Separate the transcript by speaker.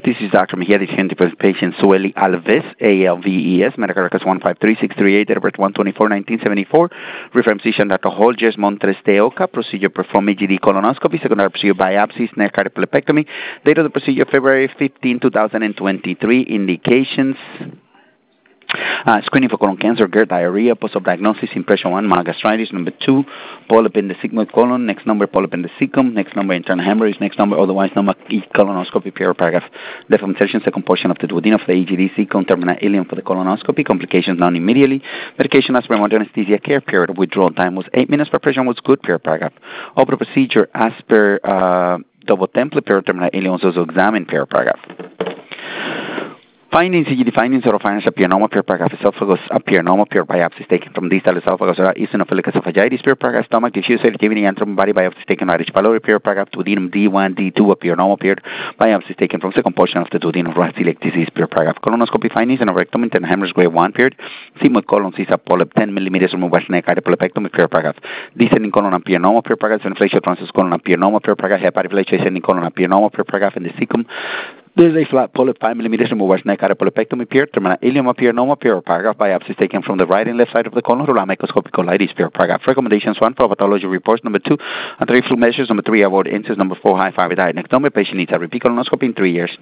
Speaker 1: This is Dr. Mejia, the for patient Sueli Alves, ALVES, medical records 153-638, date of birth 124-1974, reference physician Dr. Holgers Montres de Oca, procedure performed EGD colonoscopy, secondary procedure biopsies, neck cardiopulopectomy, date of the procedure February 15, 2023, indications. Screening for colon cancer, GERD, diarrhea, post-op diagnosis, impression 1, monogastritis, number 2, polyp in the sigmoid colon, next number, polyp in the cecum, next number, internal hemorrhage, next number, otherwise known as colonoscopy, paragraph, deformation, second portion of the duodenum of the EGD, cecum, terminal ileum for the colonoscopy, complications known immediately, medication as per anesthesia care, period of withdrawal time was 8 minutes, preparation was good, paragraph, open procedure as per double template, period, terminal ileum was also examined, paragraph. Findings, EGD findings, oropharynx appear normal, paragraph, esophagus appear normal, biopsies taken from distal esophagus, or eosinophilic esophagitis, paragraph, stomach, diffuse sensitivity, and body biopsies taken by H. pylori, paragraph, duodenum D1, D2 appear normal, biopsies taken from second portion of the duodenum, right celiac disease, paragraph, colonoscopy findings, and rectum, and hemorrhage grade 1, period, sigmoid colon, CISA polyp, 10 millimeters removed by neck, cardiopulopectomy, paragraph, descending colon appear normal, paragraph, inflation transverse colon appear normal, paragraph, hepatoflation ascending colon appear normal, paragraph, in the cecum, there is a flat polyp 5 millimeters removed neck cardiopulopectomy period, terminal ileum appear normal, paragraph, biopsies taken from the right and left side of the colon, rural microscopic colitis, paragraph, recommendations 1 for pathology reports, number 2, and 3 fluid measures, number 3 avoid incest, number 4 high fiber diet. Next number, patient needs a repeat colonoscopy in 3 years.